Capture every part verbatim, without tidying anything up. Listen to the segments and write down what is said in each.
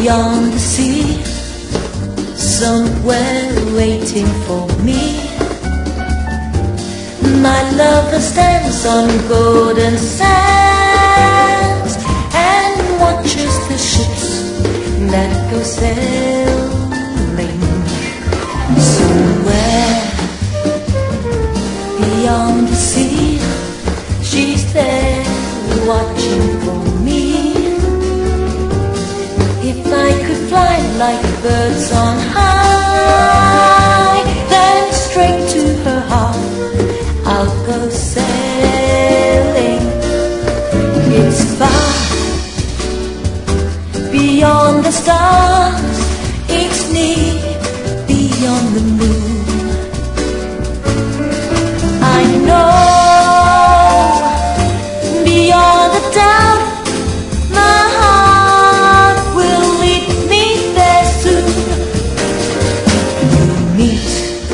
beyond the sea, somewhere waiting for me. My lover stands on golden sands and watches the ships that go sailing. Somewhere beyond the sea, she's there watching for me. If I could fly like birds on high, then straight to her heart I'll go sailing. It's far beyond the stars, it's near beyond the moon. I know beyond the doubt my heart will lead me there soon. We'll meet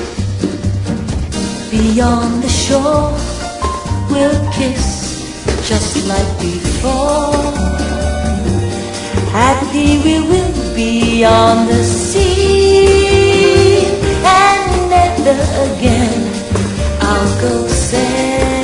beyond the shore, we'll kiss just like before. Happy we will be on the sea, and never again I'll go sailing.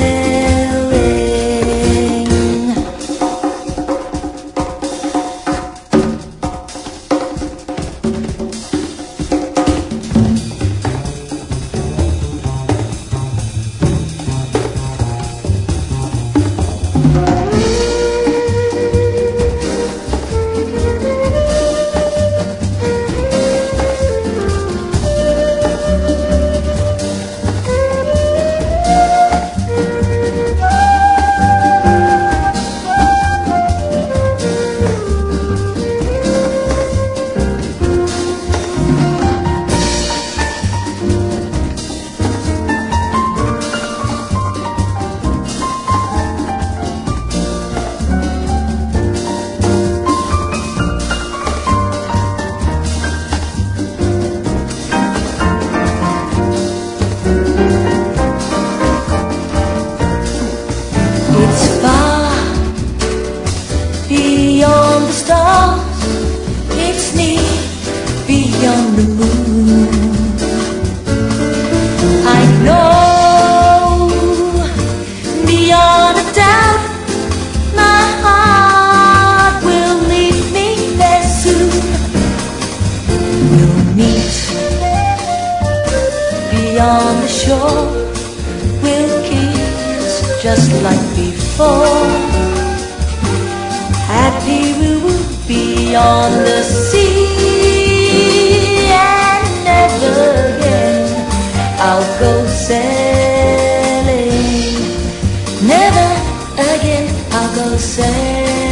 Beyond the stars, it's near beyond the moon. I know beyond a doubt my heart will lead me there soon. We'll meet beyond the shore, we'll kiss just like before. Happy we will be on the sea, and never again I'll go sailing. Never again I'll go sailing.